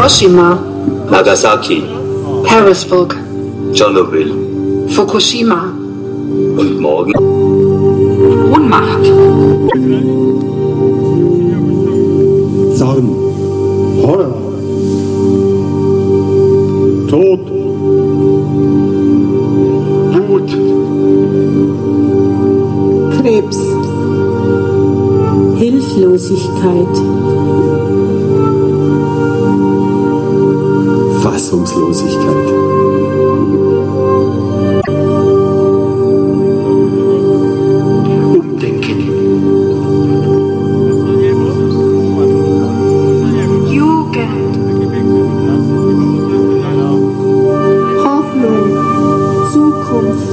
Hiroshima, Nagasaki, Harrisburg, Tschernobyl Fukushima. und morgen Ohnmacht. Zorn, Horror, Tod, Wut, Krebs, Hilflosigkeit, Fassungslosigkeit, Umdenken, Jugend. Hoffnung, Zukunft,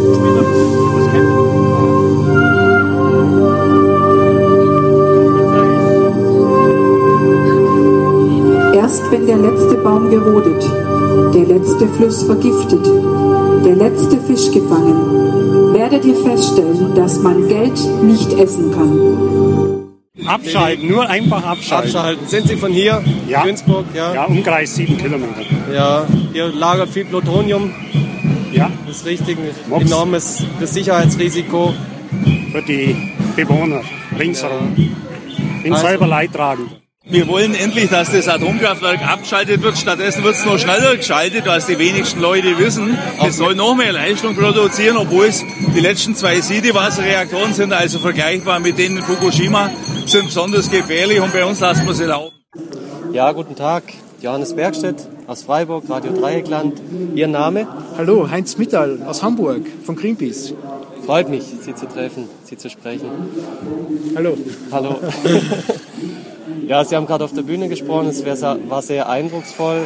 erst wenn der letzte Baum gerodet, der letzte Fluss vergiftet, der letzte Fisch gefangen, werdet ihr feststellen, dass man Geld nicht essen kann. Abschalten, nur einfach abschalten. Abschalten. Sind Sie von hier? Ja. Günzburg? Ja, Umkreis 7 Kilometer. Ja. Hier lagert viel Plutonium. Ja, Das ist richtig. Ein Mops. enormes Sicherheitsrisiko. für die Bewohner ringsherum. Bin Also- selber leidtragend. Wir wollen endlich, dass das Atomkraftwerk abgeschaltet wird. Stattdessen wird es noch schneller geschaltet, was die wenigsten Leute wissen. Es soll noch mehr Leistung produzieren, obwohl es die letzten 2 Siedewasserreaktoren sind, also vergleichbar mit denen in Fukushima, sind besonders gefährlich und bei uns lassen wir sie laufen. Ja, guten Tag. Johannes Bergstedt aus Freiburg, Radio Dreieckland. Ihr Name? Hallo, Heinz Mittal aus Hamburg von Greenpeace. Freut mich, Sie zu treffen, Sie zu sprechen. Hallo. Hallo. Ja, Sie haben gerade auf der Bühne gesprochen. Es war sehr eindrucksvoll,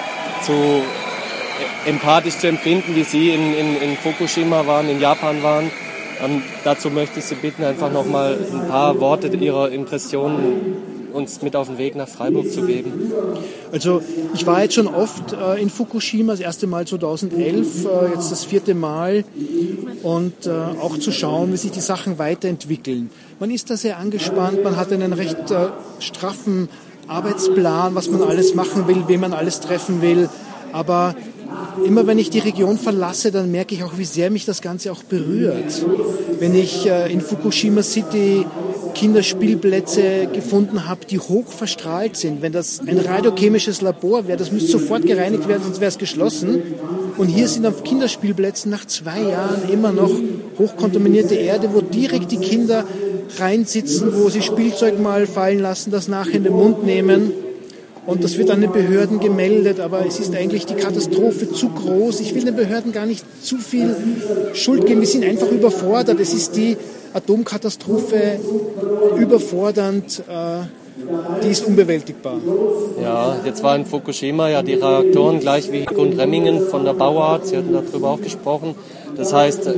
empathisch zu empfinden, wie Sie in Fukushima waren, in Japan waren. Dazu möchte ich Sie bitten, einfach noch mal ein paar Worte Ihrer Impressionen uns mit auf den Weg nach Freiburg zu geben. Also ich war jetzt schon oft in Fukushima, das erste Mal 2011, jetzt das 4. Mal und auch zu schauen, wie sich die Sachen weiterentwickeln. Man ist da sehr angespannt, man hat einen recht straffen Arbeitsplan, was man alles machen will, wen man alles treffen will, aber immer wenn ich die Region verlasse, dann merke ich auch, wie sehr mich das Ganze auch berührt. Wenn ich in Fukushima City Kinderspielplätze gefunden habe, die hoch verstrahlt sind. Wenn das ein radiochemisches Labor wäre, das müsste sofort gereinigt werden, sonst wäre es geschlossen. Und hier sind auf Kinderspielplätzen nach 2 Jahren immer noch hochkontaminierte Erde, wo direkt die Kinder reinsitzen, wo sie Spielzeug mal fallen lassen, das nachher in den Mund nehmen. Und das wird an den Behörden gemeldet, aber es ist eigentlich die Katastrophe zu groß. Ich will den Behörden gar nicht zu viel Schuld geben, wir sind einfach überfordert. Es ist die Atomkatastrophe überfordernd, die ist unbewältigbar. Ja, jetzt war in Fukushima ja die Reaktoren gleich wie Gundremmingen von der Bauart. Sie hatten darüber auch gesprochen. Das heißt,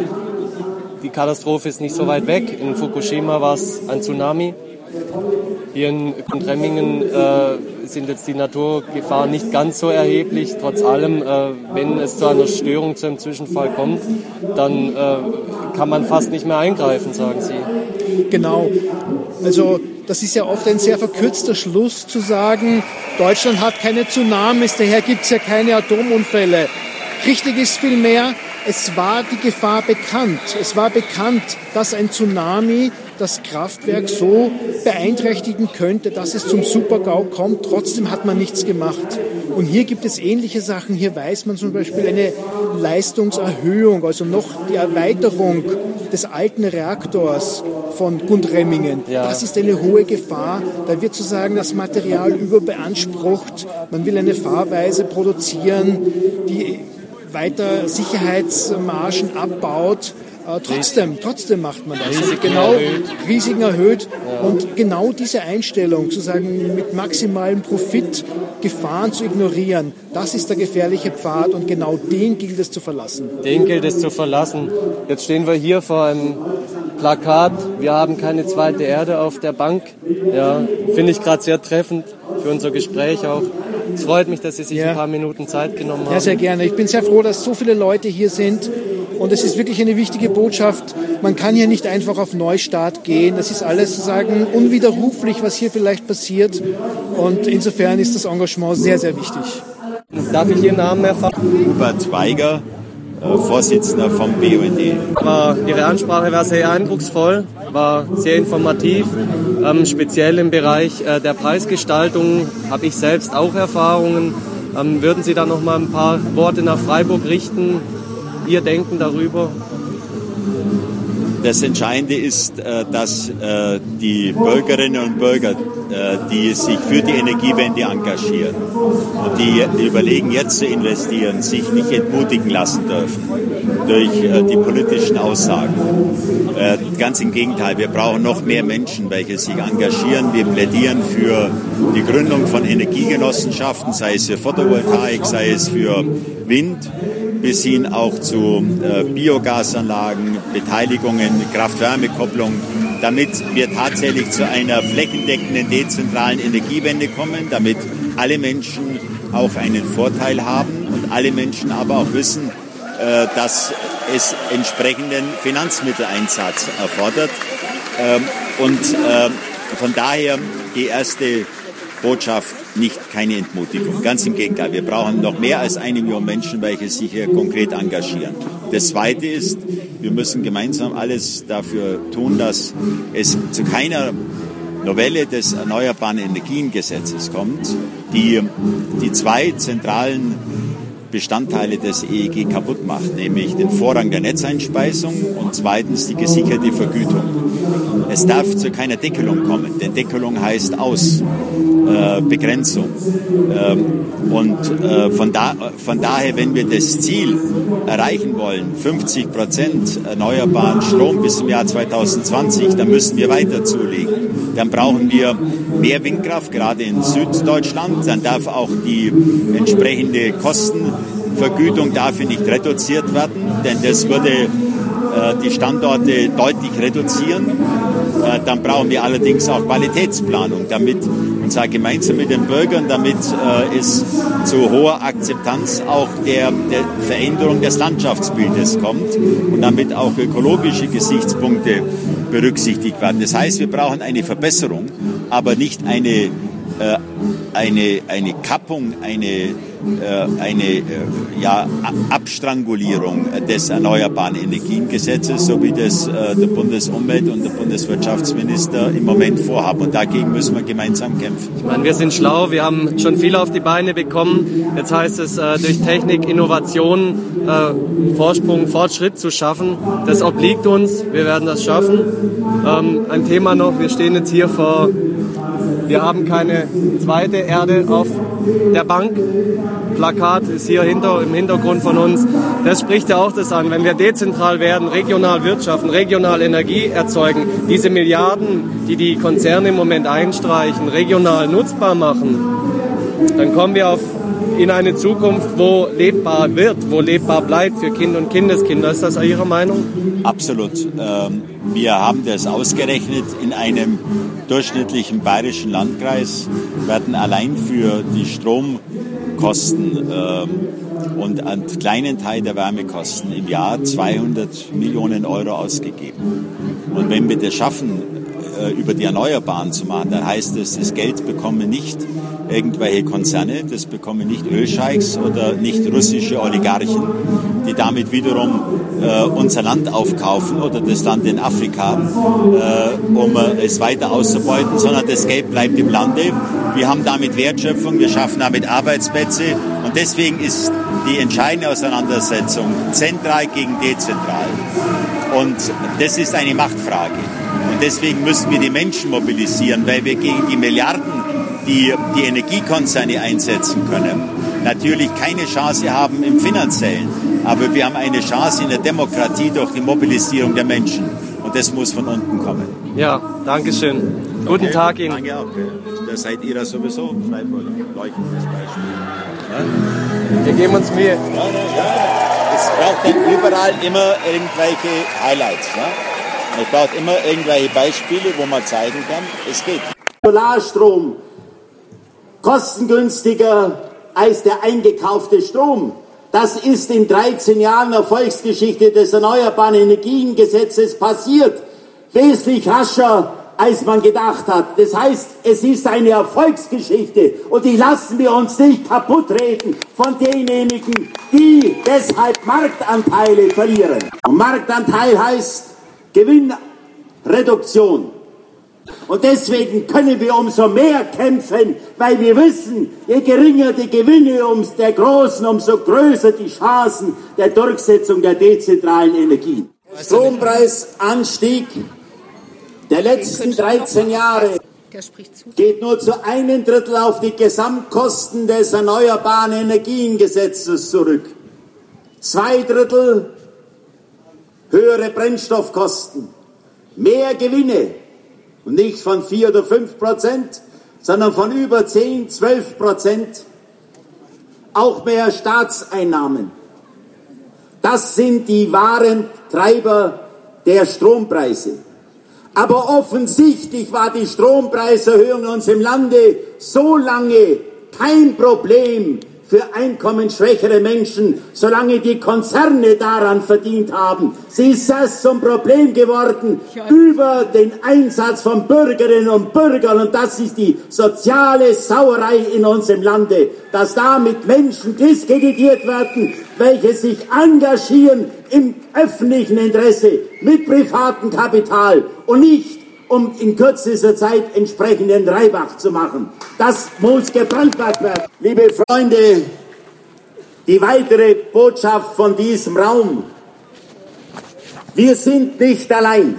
die Katastrophe ist nicht so weit weg. In Fukushima war es ein Tsunami. Hier in Gundremmingen sind jetzt die Naturgefahren nicht ganz so erheblich. Trotz allem, wenn es zu einer Störung, zu einem Zwischenfall kommt, dann kann man fast nicht mehr eingreifen, sagen Sie. Genau. Also das ist ja oft ein sehr verkürzter Schluss zu sagen, Deutschland hat keine Tsunamis, daher gibt es ja keine Atomunfälle. Richtig ist vielmehr, es war die Gefahr bekannt. Es war bekannt, dass ein Tsunami das Kraftwerk so beeinträchtigen könnte, dass es zum Super-GAU kommt. Trotzdem hat man nichts gemacht. Und hier gibt es ähnliche Sachen. Hier weiß man zum Beispiel eine Leistungserhöhung, also noch die Erweiterung des alten Reaktors von Gundremmingen. Ja. Das ist eine hohe Gefahr. Da wird sozusagen das Material überbeansprucht. Man will eine Fahrweise produzieren, die weiter Sicherheitsmargen abbaut. Trotzdem macht man das. Risiken erhöht. Ja. Und genau diese Einstellung, sozusagen mit maximalem Profit Gefahren zu ignorieren, das ist der gefährliche Pfad und genau den gilt es zu verlassen. Den gilt es zu verlassen. Jetzt stehen wir hier vor einem Plakat, wir haben keine zweite Erde auf der Bank. Ja, finde ich gerade sehr treffend für unser Gespräch auch. Es freut mich, dass Sie sich ein paar Minuten Zeit genommen haben. Ja, sehr gerne. Ich bin sehr froh, dass so viele Leute hier sind Und es ist wirklich eine wichtige Botschaft. Man kann hier nicht einfach auf Neustart gehen. Das ist alles sozusagen unwiderruflich, was hier vielleicht passiert. Und insofern ist das Engagement sehr, sehr wichtig. Darf ich Ihren Namen erfahren? Hubert Weiger, Vorsitzender vom BUND. Ihre Ansprache war sehr eindrucksvoll, war sehr informativ. Speziell im Bereich der Preisgestaltung habe ich selbst auch Erfahrungen. Würden Sie da noch mal ein paar Worte nach Freiburg richten? Ihr Denken darüber? Das Entscheidende ist, dass die Bürgerinnen und Bürger, die sich für die Energiewende engagieren und die überlegen, jetzt zu investieren, sich nicht entmutigen lassen dürfen durch die politischen Aussagen. Ganz im Gegenteil, wir brauchen noch mehr Menschen, welche sich engagieren. Wir plädieren für die Gründung von Energiegenossenschaften, sei es für Photovoltaik, sei es für Wind, bis hin auch zu Biogasanlagen, Beteiligungen, Kraft-Wärme-Kopplung, damit wir tatsächlich zu einer flächendeckenden, dezentralen Energiewende kommen, damit alle Menschen auch einen Vorteil haben und alle Menschen aber auch wissen, dass es entsprechenden Finanzmitteleinsatz erfordert. Und von daher die erste Botschaft, keine Entmutigung. Ganz im Gegenteil, wir brauchen noch mehr als 1 Million Menschen, welche sich hier konkret engagieren. Das Zweite ist, wir müssen gemeinsam alles dafür tun, dass es zu keiner Novelle des Erneuerbaren Energiengesetzes kommt, die 2 zentralen Bestandteile des EEG kaputt macht, nämlich den Vorrang der Netzeinspeisung und zweitens die gesicherte Vergütung. Es darf zu keiner Deckelung kommen, denn Deckelung heißt Begrenzung. Von daher, wenn wir das Ziel erreichen wollen, 50% erneuerbaren Strom bis zum Jahr 2020, dann müssen wir weiter zulegen. Dann brauchen wir mehr Windkraft, gerade in Süddeutschland. Dann darf auch die entsprechende Kostenvergütung dafür nicht reduziert werden, denn das würde die Standorte deutlich reduzieren. Dann brauchen wir allerdings auch Qualitätsplanung, und zwar gemeinsam mit den Bürgern, damit es zu hoher Akzeptanz auch der Veränderung des Landschaftsbildes kommt und damit auch ökologische Gesichtspunkte berücksichtigt werden. Das heißt, wir brauchen eine Verbesserung, aber nicht eine Kappung, eine Abstrangulierung des Erneuerbaren Energiengesetzes, so wie das der Bundesumwelt- und der Bundeswirtschaftsminister im Moment vorhaben. Und dagegen müssen wir gemeinsam kämpfen. Ich meine, wir sind schlau, wir haben schon viel auf die Beine bekommen. Jetzt heißt es, durch Technik, Innovation, Vorsprung, Fortschritt zu schaffen. Das obliegt uns, wir werden das schaffen. Ein Thema noch, wir stehen jetzt hier wir haben keine zweite Erde auf der Bank. Plakat ist hier im Hintergrund von uns. Das spricht ja auch das an. Wenn wir dezentral werden, regional wirtschaften, regional Energie erzeugen, diese Milliarden, die die Konzerne im Moment einstreichen, regional nutzbar machen, dann kommen wir in eine Zukunft, wo lebbar wird, wo lebbar bleibt für Kinder und Kindeskinder. Ist das Ihre Meinung? Absolut. Wir haben das ausgerechnet. In einem durchschnittlichen bayerischen Landkreis werden allein für die Stromkosten und einen kleinen Teil der Wärmekosten im Jahr 200 Millionen Euro ausgegeben. Und wenn wir das schaffen, über die Erneuerbaren zu machen, dann heißt es, das Geld bekommen nicht irgendwelche Konzerne, das bekommen nicht Ölscheichs oder nicht russische Oligarchen, die damit wiederum unser Land aufkaufen oder das Land in Afrika, um es weiter auszubeuten, sondern das Geld bleibt im Lande. Wir haben damit Wertschöpfung, wir schaffen damit Arbeitsplätze und deswegen ist die entscheidende Auseinandersetzung zentral gegen dezentral. Und das ist eine Machtfrage. Und deswegen müssen wir die Menschen mobilisieren, weil wir gegen die Milliarden, die die Energiekonzerne einsetzen können, natürlich keine Chance haben im Finanziellen. Aber wir haben eine Chance in der Demokratie durch die Mobilisierung der Menschen. Und das muss von unten kommen. Ja, danke schön. Guten Tag Ihnen. Danke auch. Da seid ihr sowieso Freiburger. Leuchtendes Beispiel. Ja? Wir geben uns Mühe. Es braucht dann überall immer irgendwelche Highlights. Ja? Es braucht immer irgendwelche Beispiele, wo man zeigen kann, es geht. Solarstrom kostengünstiger als der eingekaufte Strom. Das ist in 13 Jahren Erfolgsgeschichte des Erneuerbaren Energiengesetzes passiert. Wesentlich rascher, als man gedacht hat. Das heißt, es ist eine Erfolgsgeschichte und die lassen wir uns nicht kaputt reden von denjenigen, die deshalb Marktanteile verlieren. Und Marktanteil heißt Gewinnreduktion. Und deswegen können wir umso mehr kämpfen, weil wir wissen, je geringer die Gewinne der Großen, umso größer die Chancen der Durchsetzung der dezentralen Energien. Der Strompreisanstieg der letzten 13 Jahre geht nur zu 1/3 auf die Gesamtkosten des Erneuerbaren Energiengesetzes zurück. 2/3 höhere Brennstoffkosten, mehr Gewinne. Und nicht von 4 oder 5%, sondern von über 10, 12%. Auch mehr Staatseinnahmen. Das sind die wahren Treiber der Strompreise. Aber offensichtlich war die Strompreiserhöhung in unserem Lande so lange kein Problem für einkommensschwächere Menschen, solange die Konzerne daran verdient haben. Sie ist erst zum Problem geworden über den Einsatz von Bürgerinnen und Bürgern. Und das ist die soziale Sauerei in unserem Lande, dass damit Menschen diskreditiert werden, welche sich engagieren im öffentlichen Interesse mit privatem Kapital und nicht um in kürzester Zeit entsprechenden Reibach zu machen. Das muss gebrandmarkt werden. Liebe Freunde, die weitere Botschaft von diesem Raum. Wir sind nicht allein.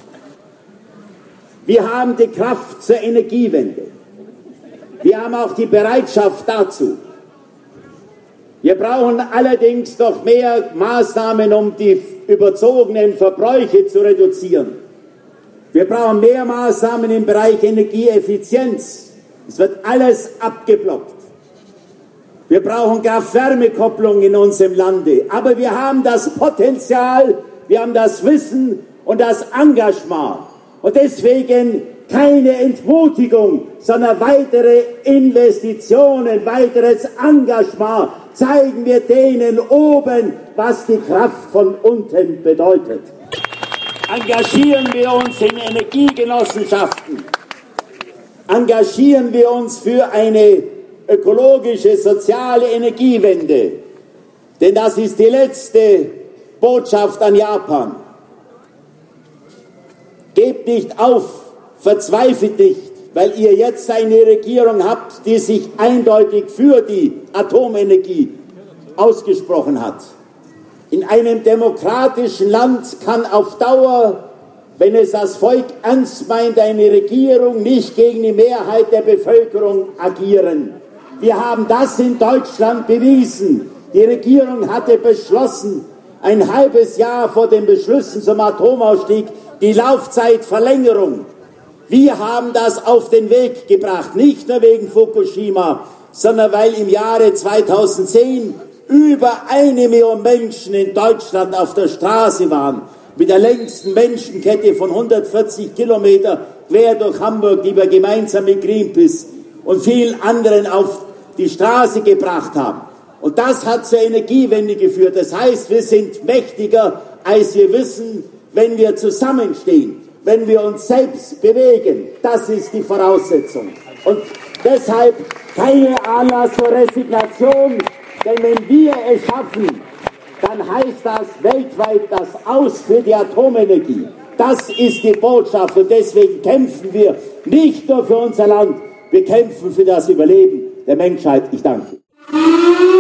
Wir haben die Kraft zur Energiewende. Wir haben auch die Bereitschaft dazu. Wir brauchen allerdings noch mehr Maßnahmen, um die überzogenen Verbräuche zu reduzieren. Wir brauchen mehr Maßnahmen im Bereich Energieeffizienz. Es wird alles abgeblockt. Wir brauchen Kraft-Wärme-Kopplung in unserem Lande. Aber wir haben das Potenzial, wir haben das Wissen und das Engagement. Und deswegen keine Entmutigung, sondern weitere Investitionen, weiteres Engagement. Zeigen wir denen oben, was die Kraft von unten bedeutet. Engagieren wir uns in Energiegenossenschaften. Engagieren wir uns für eine ökologische, soziale Energiewende. Denn das ist die letzte Botschaft an Japan. Gebt nicht auf, verzweifelt nicht, weil ihr jetzt eine Regierung habt, die sich eindeutig für die Atomenergie ausgesprochen hat. In einem demokratischen Land kann auf Dauer, wenn es das Volk ernst meint, eine Regierung nicht gegen die Mehrheit der Bevölkerung agieren. Wir haben das in Deutschland bewiesen. Die Regierung hatte beschlossen, ein halbes Jahr vor den Beschlüssen zum Atomausstieg, die Laufzeitverlängerung. Wir haben das auf den Weg gebracht, nicht nur wegen Fukushima, sondern weil im Jahre 2010 über 1 Million Menschen in Deutschland auf der Straße waren, mit der längsten Menschenkette von 140 Kilometer quer durch Hamburg, die wir gemeinsam mit Greenpeace und vielen anderen auf die Straße gebracht haben. Und das hat zur Energiewende geführt. Das heißt, wir sind mächtiger, als wir wissen, wenn wir zusammenstehen, wenn wir uns selbst bewegen. Das ist die Voraussetzung. Und deshalb keine Anlass zur Resignation. Denn wenn wir es schaffen, dann heißt das weltweit das Aus für die Atomenergie. Das ist die Botschaft und deswegen kämpfen wir nicht nur für unser Land, wir kämpfen für das Überleben der Menschheit. Ich danke.